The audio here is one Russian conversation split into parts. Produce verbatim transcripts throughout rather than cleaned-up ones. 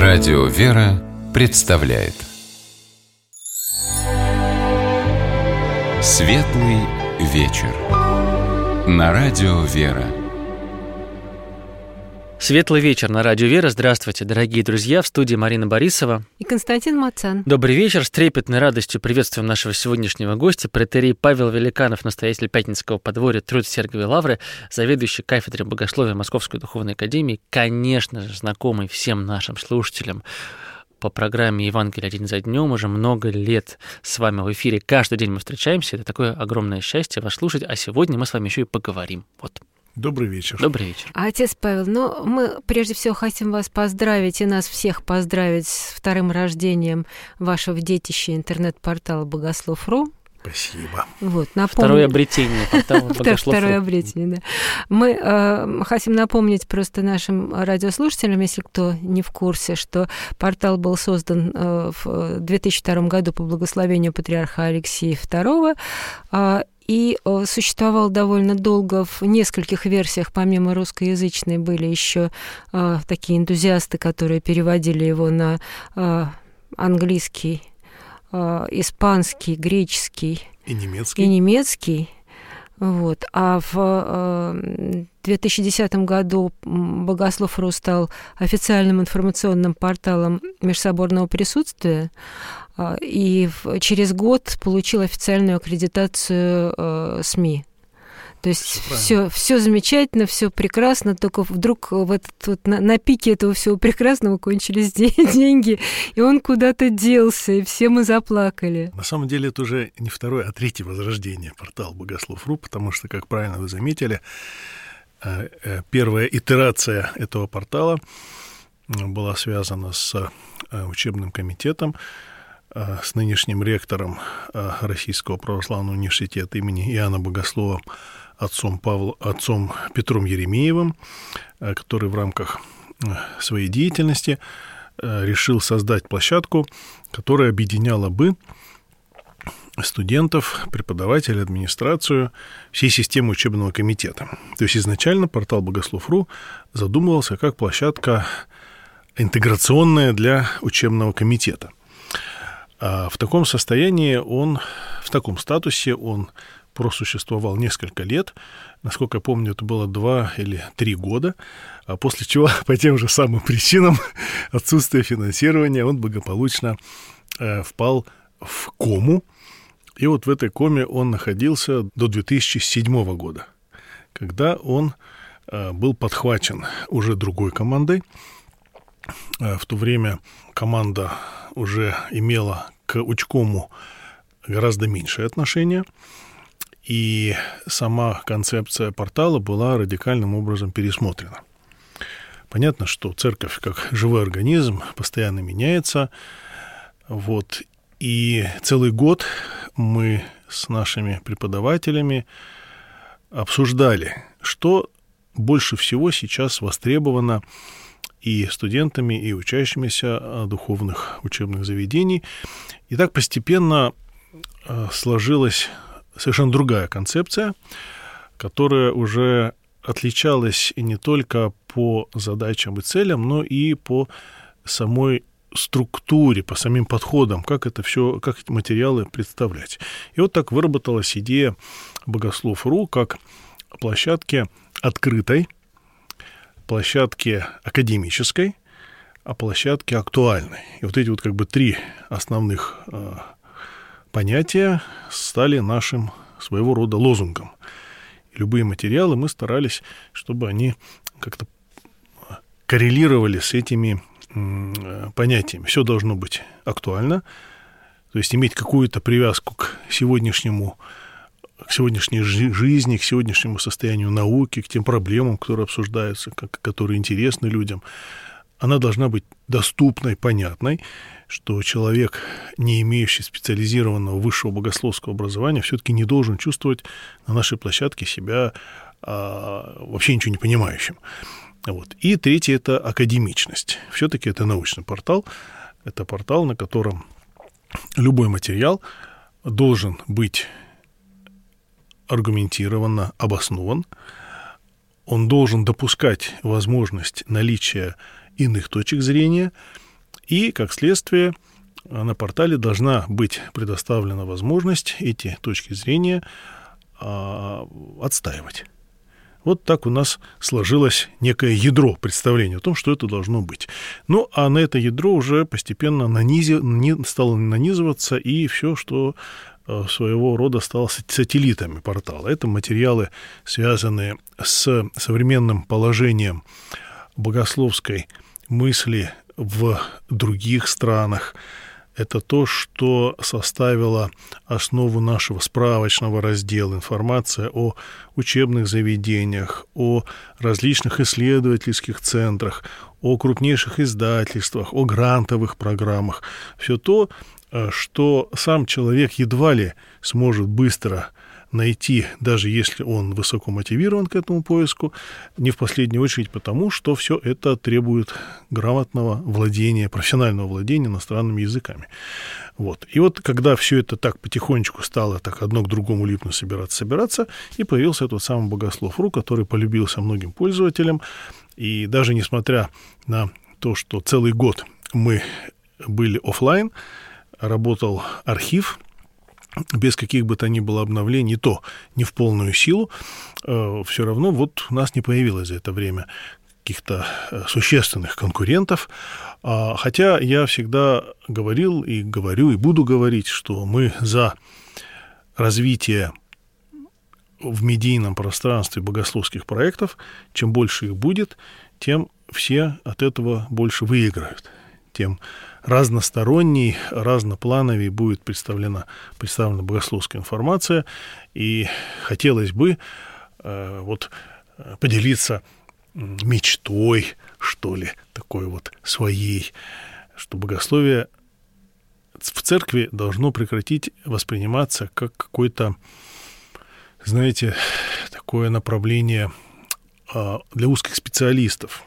Радио «Вера» представляет Светлый вечер на Радио «Вера». Светлый вечер на Радио «Вера». Здравствуйте, дорогие друзья. В студии Марина Борисова и Константин Мацан. Добрый вечер. С трепетной радостью приветствуем нашего сегодняшнего гостя, протоиерей Павел Великанов, настоятель Пятницкого подворья Троице-Сергиевой лавры, заведующий кафедрой богословия Московской духовной академии, конечно же, знакомый всем нашим слушателям по программе «Евангелие один за днем». Уже много лет с вами в эфире. Каждый день мы встречаемся. Это такое огромное счастье вас слушать. А сегодня мы с вами еще и поговорим. Вот. Добрый вечер. Добрый вечер. А, отец Павел, ну, мы прежде всего хотим вас поздравить и нас всех поздравить с вторым рождением вашего детища интернет-портала Богослов точка ру. Спасибо. Вот, напомню... Второе обретение портала Богослов точка ру. Второе обретение, да. Мы э, хотим напомнить просто нашим радиослушателям, если кто не в курсе, что портал был создан э, в две тысячи втором году по благословению патриарха Алексия второго, э, и существовал довольно долго в нескольких версиях, помимо русскоязычной, были еще э, такие энтузиасты, которые переводили его на э, английский, э, испанский, греческий и немецкий. И немецкий. Вот. А в э, две тысячи десятом году Богослов точка ру стал официальным информационным порталом межсоборного присутствия, и через год получил официальную аккредитацию э, СМИ. То есть все, все замечательно, все прекрасно, только вдруг в этот, вот, на, на пике этого всего прекрасного кончились деньги, и он куда-то делся, и все мы заплакали. На самом деле это уже не второе, а третье возрождение портала Богослов точка ру, потому что, как правильно вы заметили, первая итерация этого портала была связана с учебным комитетом, с нынешним ректором Российского православного университета имени Иоанна Богослова, отцом, Павлом, отцом Петром Еремеевым, который в рамках своей деятельности решил создать площадку, которая объединяла бы студентов, преподавателей, администрацию, всей системы учебного комитета. То есть изначально портал Богослов точка ру задумывался как площадка интеграционная для учебного комитета. А в таком состоянии он, в таком статусе он просуществовал несколько лет. Насколько я помню, это было два или три года. А после чего, по тем же самым причинам отсутствия финансирования, он благополучно э, впал в кому. И вот в этой коме он находился до две тысячи седьмого года, когда он э, был подхвачен уже другой командой. Э, в то время команда уже имела к учкому гораздо меньшее отношение, и сама концепция портала была радикальным образом пересмотрена. Понятно, что церковь, как живой организм, постоянно меняется, вот, и целый год мы с нашими преподавателями обсуждали, что больше всего сейчас востребовано и студентами, и учащимися духовных учебных заведений. И так постепенно сложилась совершенно другая концепция, которая уже отличалась и не только по задачам и целям, но и по самой структуре, по самим подходам, как это все, как эти материалы представлять. И вот так выработалась идея Богослов точка ру как площадки открытой, площадке академической, а площадке актуальной. И вот эти вот как бы три основных э, понятия стали нашим своего рода лозунгом. И любые материалы мы старались, чтобы они как-то коррелировали с этими э, понятиями. Все должно быть актуально, то есть иметь какую-то привязку к сегодняшнему к сегодняшней жизни, к сегодняшнему состоянию науки, к тем проблемам, которые обсуждаются, которые интересны людям. Она должна быть доступной, понятной, что человек, не имеющий специализированного высшего богословского образования, все-таки не должен чувствовать на нашей площадке себя а, вообще ничего не понимающим. Вот. И третье – это академичность. Все-таки это научный портал. Это портал, на котором любой материал должен быть аргументированно обоснован, он должен допускать возможность наличия иных точек зрения, И, как следствие, на портале должна быть предоставлена возможность эти точки зрения а, отстаивать. Вот так у нас сложилось некое ядро представления о том, что это должно быть. Ну, а на это ядро уже постепенно нанизи, стало нанизываться и все, что своего рода стало сателлитами портала. Это материалы, связанные с современным положением богословской мысли в других странах. Это то, что составило основу нашего справочного раздела. Информация о учебных заведениях, о различных исследовательских центрах, о крупнейших издательствах, о грантовых программах. Все то, что сам человек едва ли сможет быстро найти, даже если он высоко мотивирован к этому поиску, не в последнюю очередь потому, что все это требует грамотного владения, профессионального владения иностранными языками. Вот. И вот когда все это так потихонечку стало так одно к другому липнуть, собираться, собираться, и появился тот самый Богослов.ру, который полюбился многим пользователям, и даже несмотря на то, что целый год мы были офлайн, работал архив, без каких бы то ни было обновлений, то не в полную силу, э, все равно вот у нас не появилось за это время каких-то существенных конкурентов. А, хотя я всегда говорил и говорю, и буду говорить, что мы за развитие в медийном пространстве богословских проектов. Чем больше их будет, тем все от этого больше выиграют. Тем разносторонней, разноплановей будет представлена, представлена богословская информация. И хотелось бы э, вот, поделиться мечтой, что ли, такой вот своей, что богословие в церкви должно прекратить восприниматься как какое-то, знаете, такое направление э, для узких специалистов.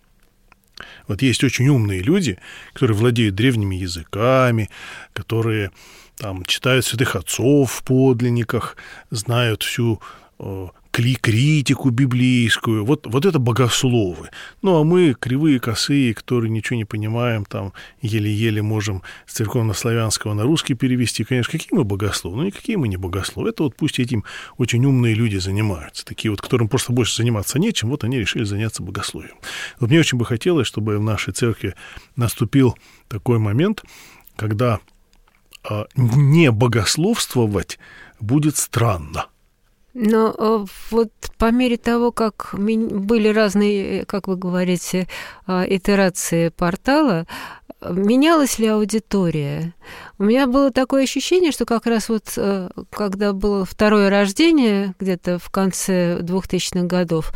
Вот есть очень умные люди, которые владеют древними языками, которые там, читают святых отцов в подлинниках, знают всю э, критику библейскую. Вот, вот это богословы. Ну, а мы, кривые, косые, которые ничего не понимаем, там еле-еле можем с церковно-славянского на русский перевести. Конечно, какие мы богословы? Ну, никакие мы не богословы. Это вот пусть этим очень умные люди занимаются. Такие вот, которым просто больше заниматься нечем, вот они решили заняться богословием. Вот мне очень бы хотелось, чтобы в нашей церкви наступил такой момент, когда э, не богословствовать будет странно. Но вот по мере того, как были разные, как вы говорите, итерации портала, менялась ли аудитория? У меня было такое ощущение, что как раз вот когда было второе рождение, где-то в конце двухтысячных годов,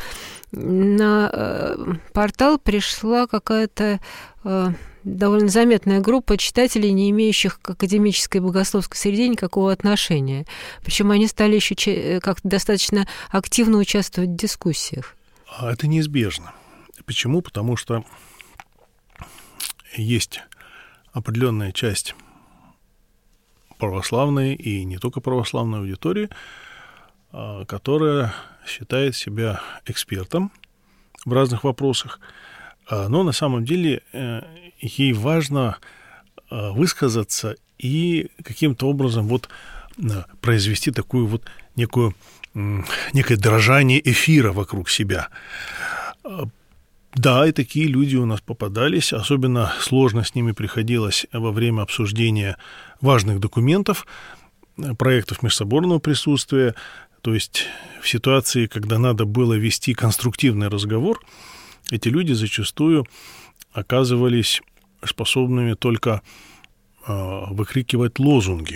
на портал пришла какая-то довольно заметная группа читателей, не имеющих к академической богословской среде никакого отношения. Причем они стали еще как-то достаточно активно участвовать в дискуссиях. А это неизбежно. Почему? Потому что есть определенная часть православной и не только православной аудитории, которая считает себя экспертом в разных вопросах, но на самом деле ей важно высказаться и каким-то образом вот произвести такую вот некую, некое дрожание эфира вокруг себя. Да, и такие люди у нас попадались. Особенно сложно с ними приходилось во время обсуждения важных документов, проектов межсоборного присутствия. То есть в ситуации, когда надо было вести конструктивный разговор, эти люди зачастую оказывались способными только э, выкрикивать лозунги,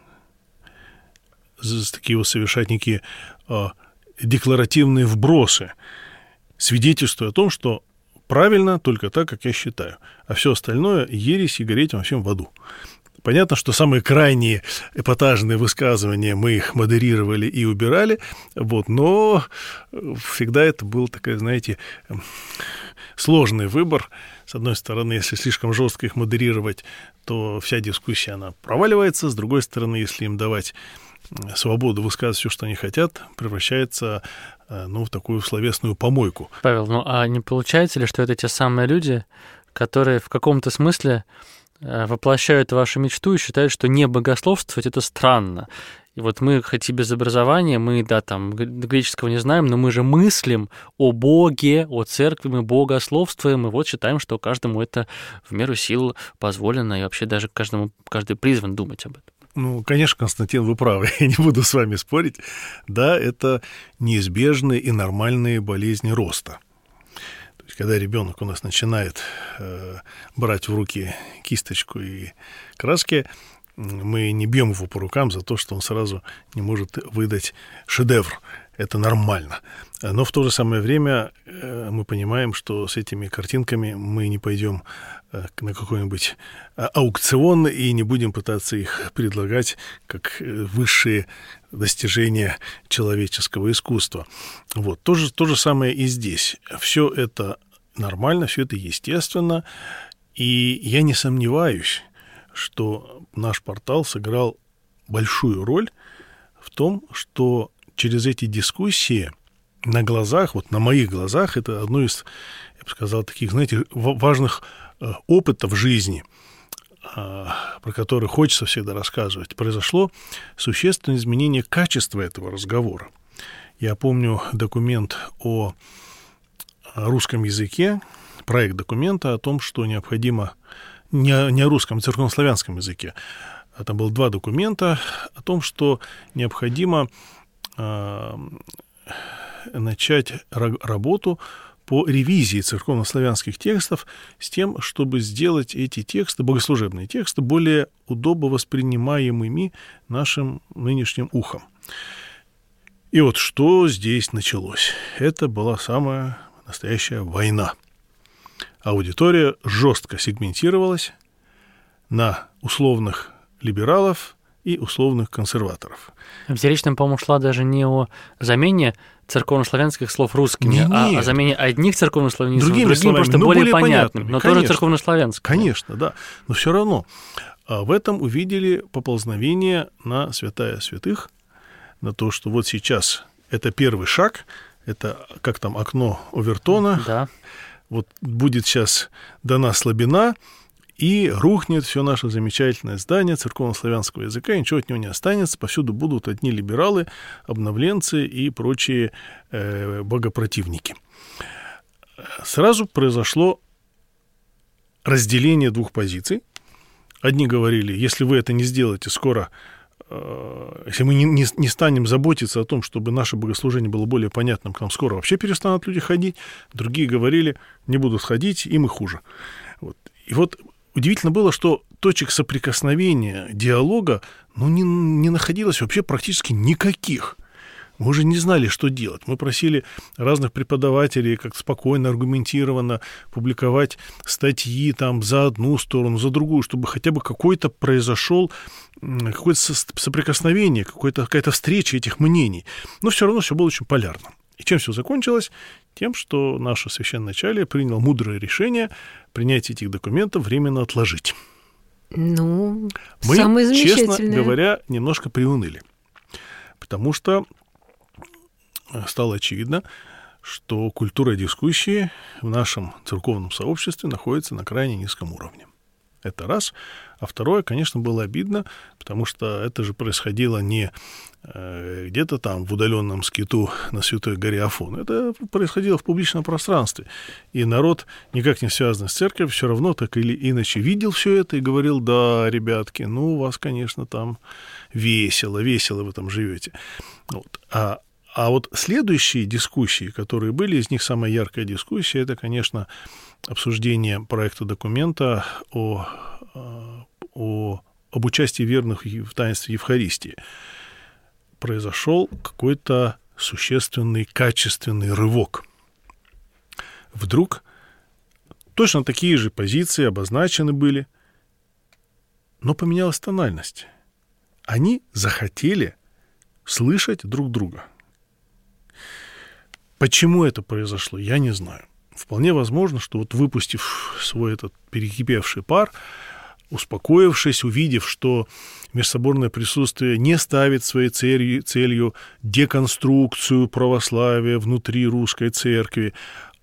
такие вот совершать некие э, декларативные вбросы, свидетельствуя о том, что правильно только так, как я считаю, а все остальное — ересь и гореть во всем в аду. Понятно, что самые крайние эпатажные высказывания мы их модерировали и убирали, вот, но всегда это был такой, знаете, сложный выбор. С одной стороны, если слишком жестко их модерировать, то вся дискуссия, она проваливается. С другой стороны, если им давать свободу высказывать все, что они хотят, превращается, ну, в такую словесную помойку. Павел, ну а не получается ли, что это те самые люди, которые в каком-то смысле воплощают вашу мечту и считают, что не богословствовать — это странно. И вот мы, хоть и без образования, мы, да, там, греческого не знаем, но мы же мыслим о Боге, о церкви, мы богословствуем, и вот считаем, что каждому это в меру сил позволено, и вообще даже каждому, каждый призван думать об этом. Ну, конечно, Константин, вы правы, я не буду с вами спорить. Да, это неизбежные и нормальные болезни роста. То есть, когда ребенок у нас начинает э, брать в руки кисточку и краски, мы не бьем его по рукам за то, что он сразу не может выдать шедевр. Это нормально. Но в то же самое время мы понимаем, что с этими картинками мы не пойдем на какой-нибудь аукцион и не будем пытаться их предлагать как высшие достижения человеческого искусства. Вот. То же, то же самое и здесь. Все это нормально, все это естественно. И я не сомневаюсь, что наш портал сыграл большую роль в том, что через эти дискуссии на глазах, вот на моих глазах, это одно из, я бы сказал, таких, знаете, важных опытов жизни, про которые хочется всегда рассказывать, произошло существенное изменение качества этого разговора. Я помню документ о русском языке, проект документа о том, что необходимо Не, не о русском, а о церковнославянском языке. Там было два документа о том, что необходимо э, начать ра- работу по ревизии церковнославянских текстов с тем, чтобы сделать эти тексты, богослужебные тексты, более удобно воспринимаемыми нашим нынешним ухом. И вот что здесь началось. Это была самая настоящая война. Аудитория жестко сегментировалась на условных либералов и условных консерваторов. В Заречном, по-моему, шла даже не о замене церковнославянских слов русскими, не, а о замене одних церковнославянских слов другими, словами, просто более, более понятными, но конечно, тоже церковнославянскими. Конечно, да. Но все равно в этом увидели поползновение на святая святых, на то, что вот сейчас это первый шаг, это как там окно Овертона, да. Вот будет сейчас дана слабина, и рухнет все наше замечательное здание церковнославянского языка, и ничего от него не останется, повсюду будут одни либералы, обновленцы и прочие э, богопротивники. Сразу произошло разделение двух позиций. Одни говорили, если вы это не сделаете, скоро, э, если мы не, не, не станем заботиться о том, чтобы наше богослужение было более понятным, к нам скоро вообще перестанут люди ходить. Другие говорили, не будут ходить, им и хуже. Вот. И вот удивительно было, что точек соприкосновения, диалога, ну, не, не находилось вообще практически никаких. Мы уже не знали, что делать. Мы просили разных преподавателей как спокойно, аргументированно публиковать статьи там за одну сторону, за другую, чтобы хотя бы какой-то произошел, какое-то соприкосновение, какое-то, какая-то встреча этих мнений. Но все равно все было очень полярно. И чем все закончилось? Тем, что наше священноначалие приняло мудрое решение принятие этих документов временно отложить. Ну, мы, самое замечательное. Честно говоря, немножко приуныли. Потому что стало очевидно, что культура дискуссии в нашем церковном сообществе находится на крайне низком уровне. Это раз. А второе, конечно, было обидно, потому что это же происходило не э, где-то там в удаленном скиту на Святой горе Афон. Это происходило в публичном пространстве. И народ, никак не связанный с церковью, все равно так или иначе видел все это и говорил: да, ребятки, ну, у вас, конечно, там весело, весело вы там живете. Вот. А А вот следующие дискуссии, которые были, из них самая яркая дискуссия, это, конечно, обсуждение проекта документа о, о, об участии верных в таинстве Евхаристии. Произошел какой-то существенный, качественный рывок. Вдруг точно такие же позиции обозначены были, но поменялась тональность. Они захотели слышать друг друга. Почему это произошло, я не знаю. Вполне возможно, что вот выпустив свой этот перекипевший пар, успокоившись, увидев, что межсоборное присутствие не ставит своей целью, целью деконструкцию православия внутри русской церкви,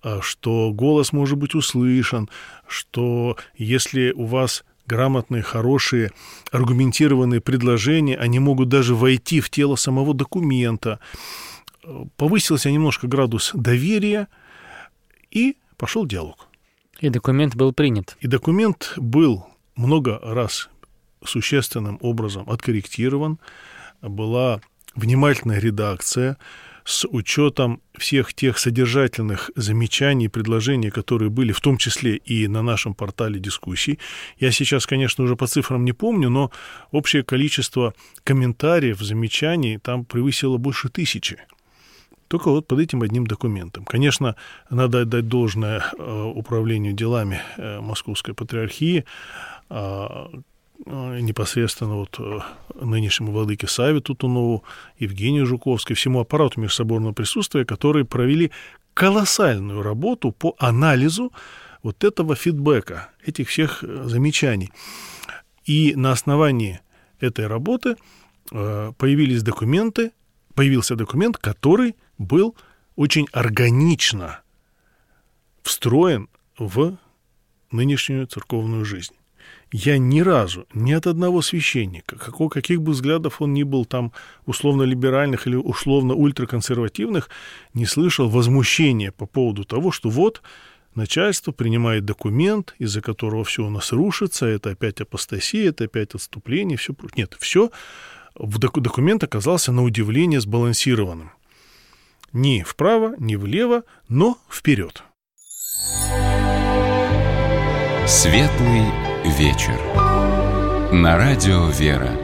что голос может быть услышан, что если у вас грамотные, хорошие, аргументированные предложения, они могут даже войти в тело самого документа. Повысился немножко градус доверия, и пошел диалог. И документ был принят. И документ был много раз существенным образом откорректирован, была внимательная редакция с учетом всех тех содержательных замечаний, предложений, которые были, в том числе и на нашем портале дискуссий. Я сейчас, конечно, уже по цифрам не помню, но общее количество комментариев, замечаний там превысило больше тысячи. Только вот под этим одним документом. Конечно, надо отдать должное управлению делами Московской Патриархии, непосредственно вот нынешнему владыке Савве Тутунову, Евгению Жуковской, всему аппарату межсоборного присутствия, которые провели колоссальную работу по анализу вот этого фидбэка, этих всех замечаний. И на основании этой работы появились документы, появился документ, который был очень органично встроен в нынешнюю церковную жизнь. Я ни разу, ни от одного священника, какого, каких бы взглядов он ни был там условно-либеральных или условно-ультраконсервативных, не слышал возмущения по поводу того, что вот начальство принимает документ, из-за которого все у нас рушится, это опять апостасия, это опять отступление, все. Нет, все, документ оказался на удивление сбалансированным. Ни вправо, ни влево, но вперед. Светлый вечер. На радио «Вера».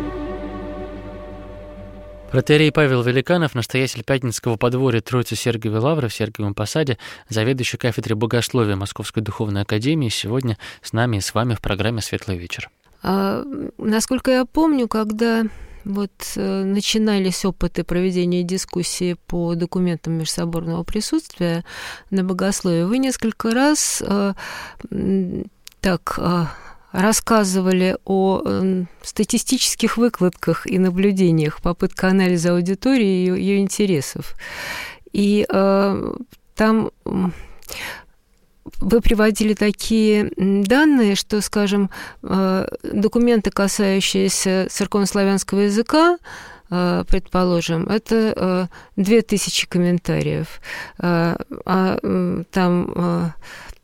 Протоиерей Павел Великанов, настоятель Пятницкого подворья Троицы Сергиевой Лавры в Сергиевом Посаде, заведующий кафедрой богословия Московской Духовной Академии, сегодня с нами и с вами в программе «Светлый вечер». А, насколько я помню, когда вот начинались опыты проведения дискуссии по документам межсоборного присутствия на богословии, вы несколько раз а, так а, рассказывали о статистических выкладках и наблюдениях, попытка анализа аудитории и ее, ее интересов. И а, там вы приводили такие данные, что, скажем, документы, касающиеся церковнославянского языка, предположим, это две тысячи комментариев, а там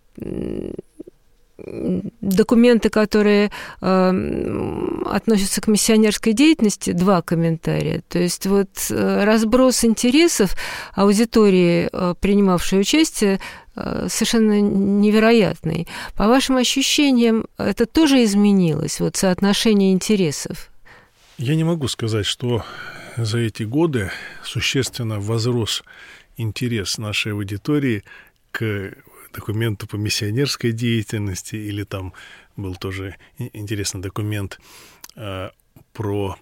документы, которые э, относятся к миссионерской деятельности, два комментария. То есть вот э, разброс интересов аудитории, э, принимавшей участие, э, совершенно невероятный. По вашим ощущениям, это тоже изменилось, вот соотношение интересов? Я не могу сказать, что за эти годы существенно возрос интерес нашей аудитории к документу по миссионерской деятельности, или там был тоже интересный документ э, про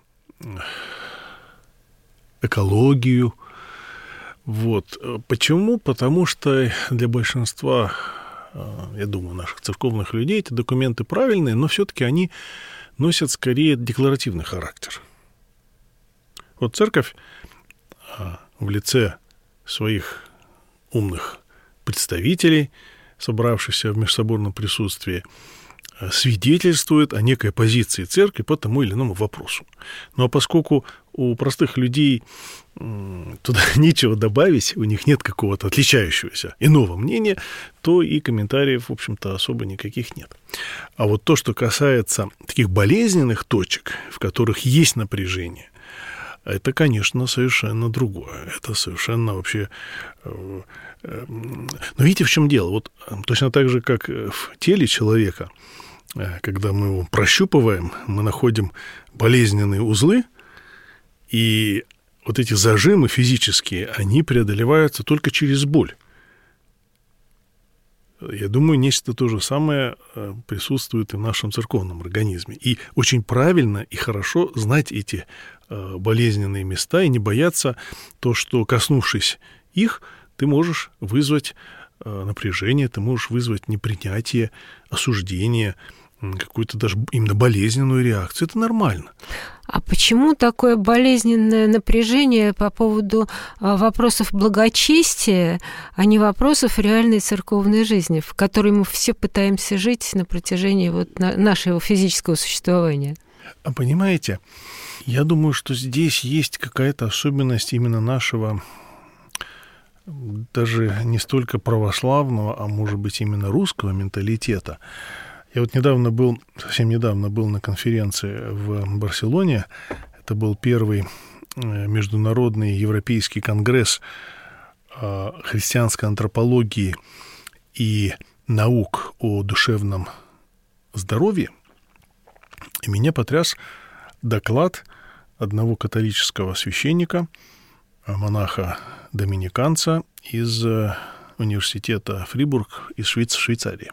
экологию. Вот. Почему? Потому что для большинства, э, я думаю, наших церковных людей эти документы правильные, но все-таки они носят скорее декларативный характер. Вот церковь э, в лице своих умных представителей, собравшихся в межсоборном присутствии, свидетельствует о некой позиции церкви по тому или иному вопросу. Ну а поскольку у простых людей туда нечего добавить, у них нет какого-то отличающегося иного мнения, то и комментариев, в общем-то, особо никаких нет. А вот то, что касается таких болезненных точек, в которых есть напряжение, это, конечно, совершенно другое. Это совершенно вообще... Но видите, в чем дело? Вот точно так же, как в теле человека, когда мы его прощупываем, мы находим болезненные узлы, и вот эти зажимы физические, они преодолеваются только через боль. Я думаю, нечто то же самое присутствует и в нашем церковном организме. И очень правильно и хорошо знать эти болезненные места и не бояться то, что, коснувшись их, ты можешь вызвать напряжение, ты можешь вызвать непринятие, осуждение, какую-то даже именно болезненную реакцию. Это нормально. А почему такое болезненное напряжение по поводу вопросов благочестия, а не вопросов реальной церковной жизни, в которой мы все пытаемся жить на протяжении вот нашего физического существования? А понимаете, я думаю, что здесь есть какая-то особенность именно нашего, даже не столько православного, а может быть именно русского менталитета. Я вот недавно был, совсем недавно был на конференции в Барселоне. Это был первый международный европейский конгресс христианской антропологии и наук о душевном здоровье. И меня потряс доклад одного католического священника, монаха-доминиканца из университета Фрибург из Швейцарии.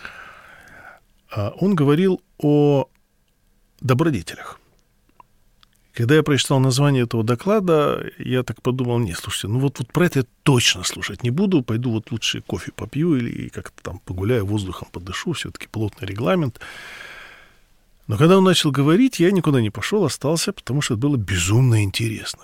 Он говорил о добродетелях. Когда я прочитал название этого доклада, я так подумал, нет, слушайте, ну вот, вот про это я точно слушать не буду, пойду вот лучше кофе попью или как-то там погуляю, воздухом подышу, все-таки плотный регламент. Но когда он начал говорить, я никуда не пошел, остался, потому что это было безумно интересно.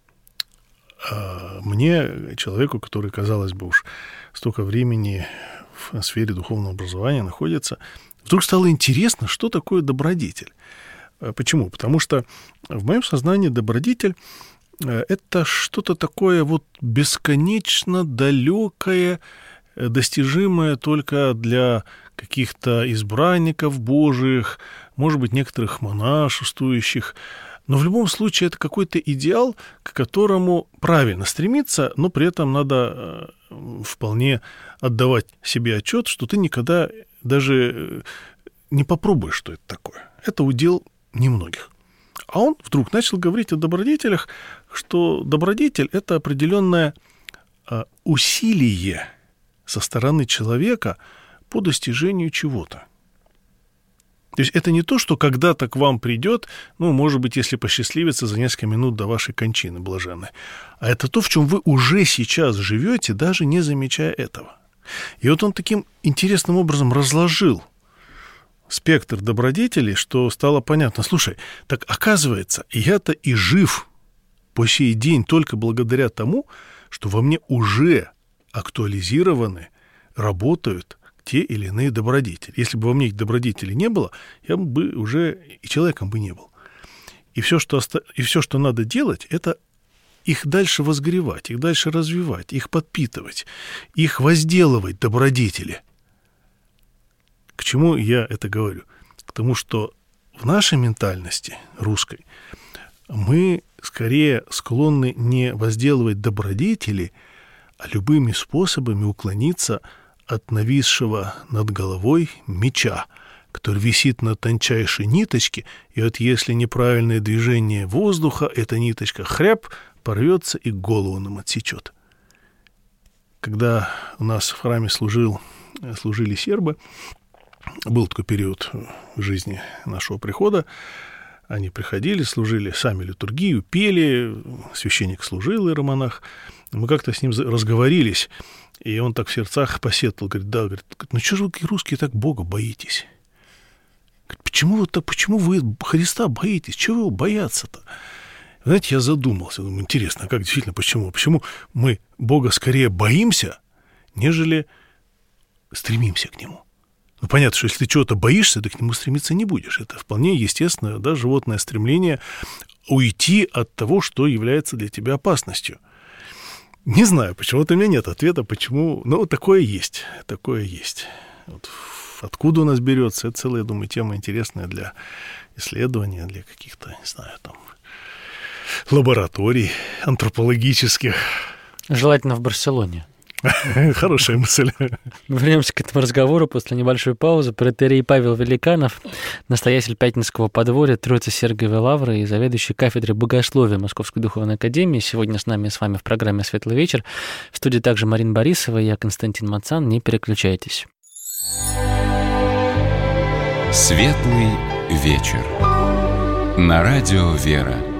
Мне, человеку, который, казалось бы, уж столько времени в сфере духовного образования находится, вдруг стало интересно, что такое добродетель. Почему? Потому что в моем сознании добродетель — это что-то такое вот бесконечно далекое, достижимое только для каких-то избранников Божиих, может быть, некоторых монашествующих. Но в любом случае это какой-то идеал, к которому правильно стремиться, но при этом надо вполне отдавать себе отчет, что ты никогда даже не попробуешь, что это такое. Это удел немногих. А он вдруг начал говорить о добродетелях, что добродетель — это определенное усилие со стороны человека по достижению чего-то. То есть это не то, что когда-то к вам придет, ну, может быть, если посчастливится, за несколько минут до вашей кончины блаженной, а это то, в чем вы уже сейчас живете, даже не замечая этого. И вот он таким интересным образом разложил спектр добродетелей, что стало понятно. Слушай, так оказывается, я-то и жив по сей день только благодаря тому, что во мне уже актуализированы, работают те или иные добродетели. Если бы во мне их добродетелей не было, я бы уже и человеком бы не был. И все, что, оста... и все, что надо делать, это их дальше возгревать, их дальше развивать, их подпитывать, их возделывать, добродетели. К чему я это говорю? К тому, что в нашей ментальности русской мы скорее склонны не возделывать добродетели, а любыми способами уклониться от нависшего над головой меча, который висит на тончайшей ниточке, и вот если неправильное движение воздуха, эта ниточка хряп, порвется и голову нам отсечет. Когда у нас в храме служил, служили сербы, был такой период в жизни нашего прихода, они приходили, служили сами литургию, пели, священник служил, иеромонах. Мы как-то с ним разговорились, и он так в сердцах посетовал, говорит, да, говорит, ну что же вы, русские, так Бога боитесь? Говорит, почему вы, так, почему вы Христа боитесь? Чего его бояться-то? Знаете, я задумался, думаю, интересно, а как действительно, почему? Почему мы Бога скорее боимся, нежели стремимся к Нему? Ну, понятно, что если ты чего-то боишься, ты к Нему стремиться не будешь. Это вполне естественное, да, животное стремление уйти от того, что является для тебя опасностью. Не знаю, почему-то у меня нет ответа, почему, но такое есть, такое есть. Вот откуда у нас берется, это целая, я думаю, тема интересная для исследования, для каких-то, не знаю, там, лабораторий антропологических. Желательно в Барселоне. Хорошая мысль. Мы вернемся к этому разговору после небольшой паузы. Протоиерей Павел Великанов, настоятель Пятницкого подворья Троице-Сергиевой Лавры и заведующий кафедрой богословия Московской духовной академии. Сегодня с нами и с вами в программе «Светлый вечер». В студии также Марина Борисова и я, Константин Мацан. Не переключайтесь. «Светлый вечер» на радио «Вера».